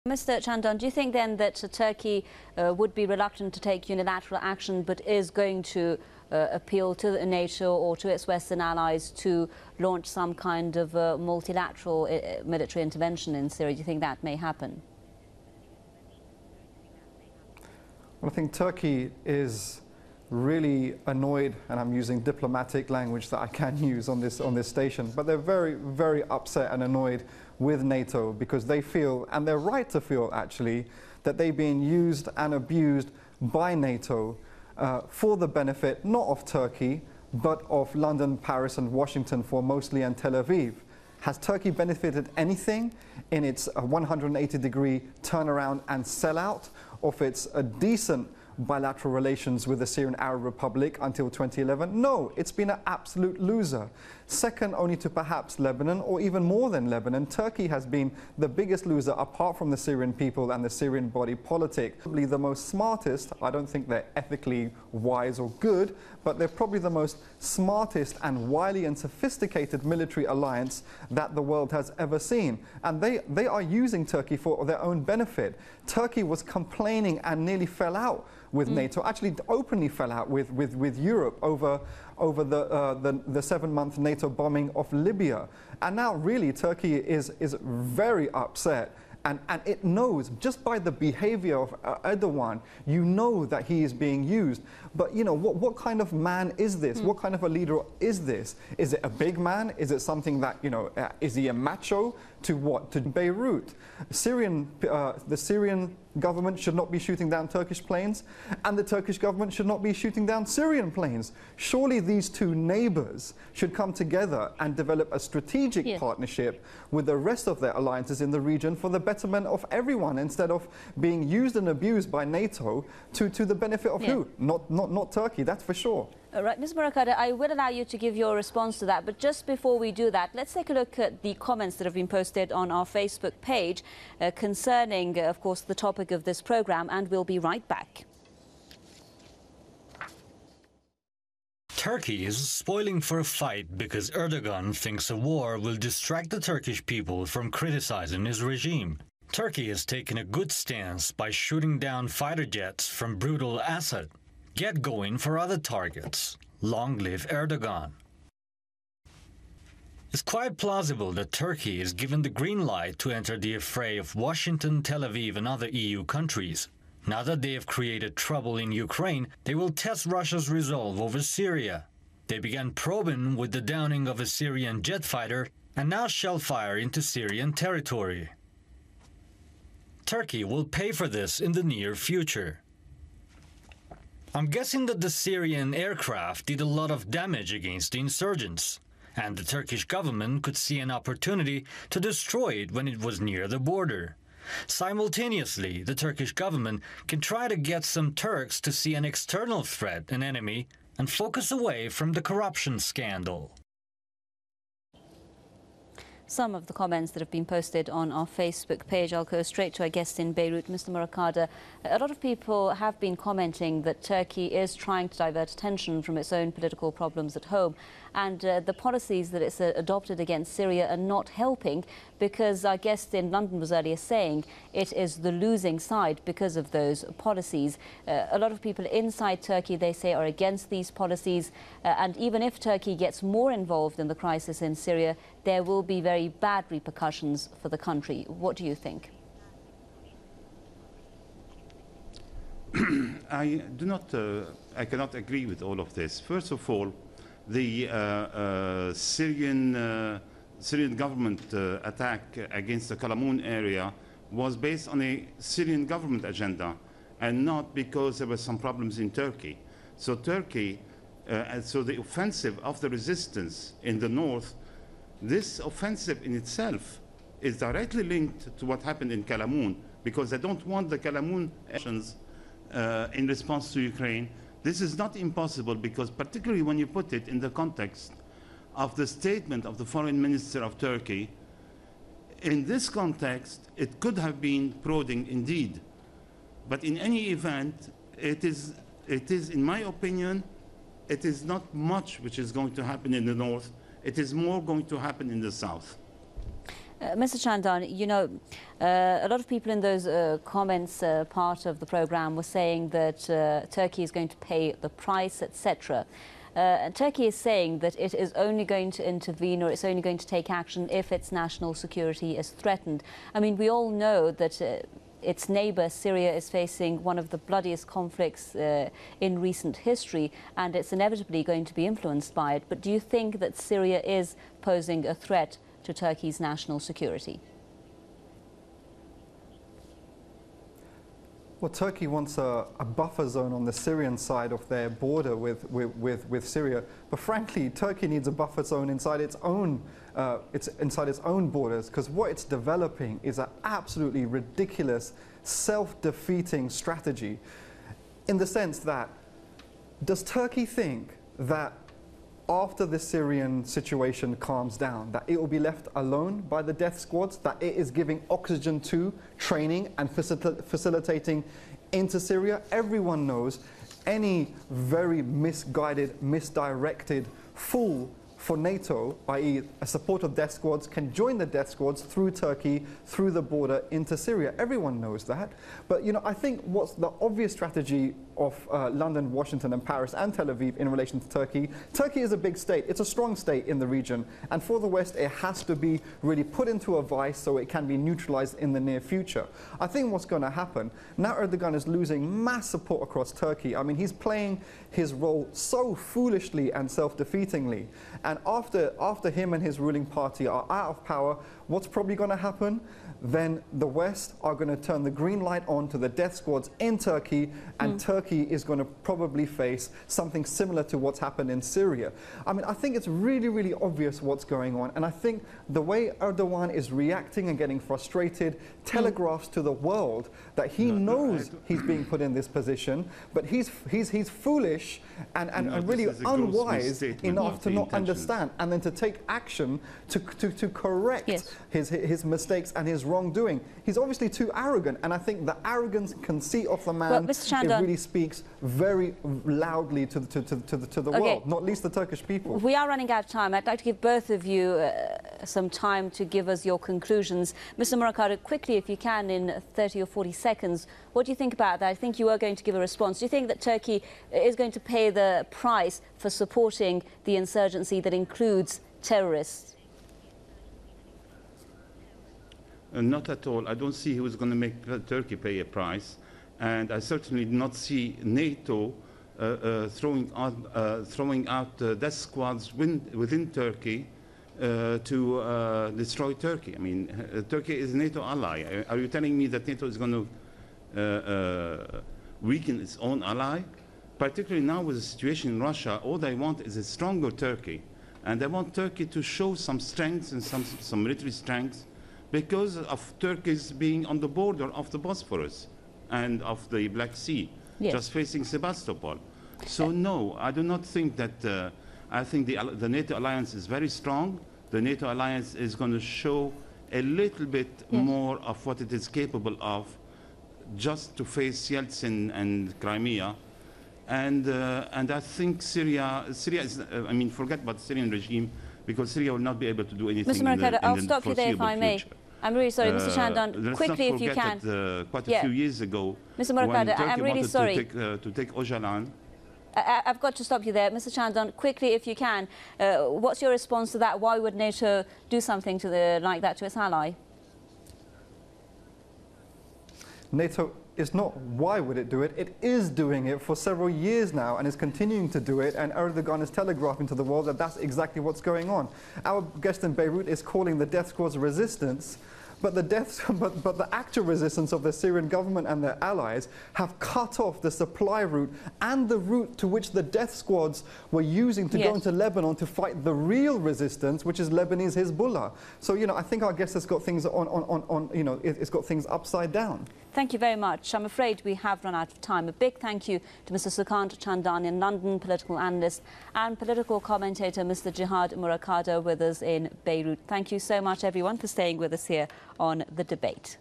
Mr. Chandan, do you think then that Turkey would be reluctant to take unilateral action but is going to appeal to NATO or to its Western allies to launch some kind of multilateral military intervention in Syria? Do you think that may happen? Well, I think Turkey is really annoyed, and I'm using diplomatic language that I can use on this station, but they're very, very upset and annoyed with NATO because they feel, and they're right to feel actually, that they're being used and abused by NATO for the benefit not of Turkey, but of London, Paris and Washington for mostly, and Tel Aviv. Has Turkey benefited anything in its 180-degree turnaround and sellout of its decent bilateral relations with the Syrian Arab Republic until 2011? No, it's been an absolute loser. Second only to perhaps Lebanon, or even more than Lebanon. Turkey has been the biggest loser apart from the Syrian people and the Syrian body politic. Probably the most smartest, I don't think they're ethically wise or good, but they're probably the most smartest and wily and sophisticated military alliance that the world has ever seen. And they are using Turkey for their own benefit. Turkey was complaining and nearly fell out with NATO, actually openly fell out with Europe over the 7-month NATO bombing of Libya. And now really Turkey is very upset. And it knows, just by the behavior of Erdogan, you know that he is being used. But, you know, what kind of man is this? What kind of a leader is this? Is it a big man? Is it something that, you know, is he a macho? To what? To Beirut. The Syrian government should not be shooting down Turkish planes, and the Turkish government should not be shooting down Syrian planes. Surely these two neighbors should come together and develop a strategic partnership with the rest of their alliances in the region for the betterment of everyone, instead of being used and abused by NATO to the benefit of who? Not Turkey, that's for sure. Right, Ms. Murakada, I will allow you to give your response to that, but just before we do that, let's take a look at the comments that have been posted on our Facebook page concerning, of course, the topic of this program, and we'll be right back. Turkey is spoiling for a fight because Erdogan thinks a war will distract the Turkish people from criticizing his regime. Turkey has taken a good stance by shooting down fighter jets from brutal Assad. Get going for other targets. Long live Erdogan. It's quite plausible that Turkey is given the green light to enter the affray of Washington, Tel Aviv and other EU countries. Now that they have created trouble in Ukraine, they will test Russia's resolve over Syria. They began probing with the downing of a Syrian jet fighter and now shell fire into Syrian territory. Turkey will pay for this in the near future. I'm guessing that the Syrian aircraft did a lot of damage against the insurgents, and the Turkish government could see an opportunity to destroy it when it was near the border. Simultaneously, the Turkish government can try to get some Turks to see an external threat, an enemy, and focus away from the corruption scandal. Some of the comments that have been posted on our Facebook page. I'll go straight to our guest in Beirut, Mr. Murakada. A lot of people have been commenting that Turkey is trying to divert attention from its own political problems at home, and the policies that it's adopted against Syria are not helping, because our guest in London was earlier saying it is the losing side because of those policies. A lot of people inside Turkey, they say, are against these policies, and even if Turkey gets more involved in the crisis in Syria, there will be very bad repercussions for the country. What do you think? I cannot agree with all of this. First of all, the Syrian government attack against the Kalamoun area was based on a Syrian government agenda, and not because there were some problems in Turkey. So Turkey, so the offensive of the resistance in the north, this offensive in itself is directly linked to what happened in Kalamoun, because they don't want the Kalamoun actions in response to Ukraine. This is not impossible, because particularly when you put it in the context of the statement of the foreign minister of Turkey, in this context, it could have been prodding indeed. But in any event, it is, in my opinion, it is not much which is going to happen in the north. It is more going to happen in the south. Mr. Chandan, you know, a lot of people in those comments part of the programme were saying that Turkey is going to pay the price, etc. Turkey is saying that it is only going to intervene, or it's only going to take action if its national security is threatened. I mean, we all know that its neighbour Syria is facing one of the bloodiest conflicts in recent history, and it's inevitably going to be influenced by it. But do you think that Syria is posing a threat to Turkey's national security? Well, Turkey wants a buffer zone on the Syrian side of their border with Syria. But frankly, Turkey needs a buffer zone inside its own borders, because what it's developing is an absolutely ridiculous, self-defeating strategy. In the sense that, does Turkey think that after the Syrian situation calms down, that it will be left alone by the death squads, that it is giving oxygen to, training and facilitating into Syria? Everyone knows any very misguided, misdirected fool for NATO, i.e. a support of death squads, can join the death squads through Turkey, through the border into Syria. Everyone knows that. But you know, I think what's the obvious strategy of London, Washington and Paris and Tel Aviv in relation to Turkey. Turkey is a big state. It's a strong state in the region. And for the West, it has to be really put into a vice so it can be neutralized in the near future. I think what's going to happen, now Erdogan is losing mass support across Turkey. I mean, he's playing his role so foolishly and self-defeatingly. And after him and his ruling party are out of power, what's probably going to happen? Then the West are going to turn the green light on to the death squads in Turkey, and Turkey is going to probably face something similar to what's happened in Syria. I mean, I think it's really, really obvious what's going on, and I think the way Erdogan is reacting and getting frustrated telegraphs to the world that he knows he's being put in this position, but he's foolish and really unwise enough to not understand, and then to take action to correct his mistakes and his wrongdoing. He's obviously too arrogant, and I think the arrogance and conceit of the man, it really speaks very loudly to the world, not least the Turkish people. We are running out of time. I'd like to give both of you some time to give us your conclusions. Mr. Murakada, quickly, if you can, in 30 or 40 seconds, what do you think about that? I think you are going to give a response. Do you think that Turkey is going to pay the price for supporting the insurgency that includes terrorists? Not at all. I don't see who is going to make Turkey pay a price, and I certainly do not see NATO throwing out death squads within Turkey to destroy Turkey. I mean, Turkey is a NATO ally. Are you telling me that NATO is going to weaken its own ally? Particularly now with the situation in Russia, all they want is a stronger Turkey, and they want Turkey to show some strength and some military strength, because of Turkey's being on the border of the Bosphorus and of the Black Sea, just facing Sebastopol. So no, I do not think that, I think the NATO alliance is very strong. The NATO alliance is going to show a little bit more of what it is capable of, just to face Yeltsin and Crimea. And I think Syria is, I mean, forget about the Syrian regime, because Syria will not be able to do anything Mr. Murakada, I'll stop you there if I may. I'm really sorry, Mr. Chandan, quickly if you can. That, quite a few years ago, Mr. Murakada, I'm really sorry. To take Öcalan. I've got to stop you there. Mr. Chandan, quickly if you can, what's your response to that? Why would NATO do something like that to its ally? NATO is not why would it do it, it is doing it for several years now and is continuing to do it, and Erdogan is telegraphing to the world that that's exactly what's going on. Our guest in Beirut is calling the death squad's resistance, but the actual resistance of the Syrian government and their allies have cut off the supply route and the route to which the death squads were using to go into Lebanon to fight the real resistance, which is Lebanese Hezbollah. So, you know, I think our guest has got things you know, it's got things upside down. Thank you very much. I'm afraid we have run out of time. A big thank you to Mr. Sukant Chandan in London, political analyst, and political commentator Mr. Jihad Murakada with us in Beirut. Thank you so much, everyone, for staying with us here on The Debate.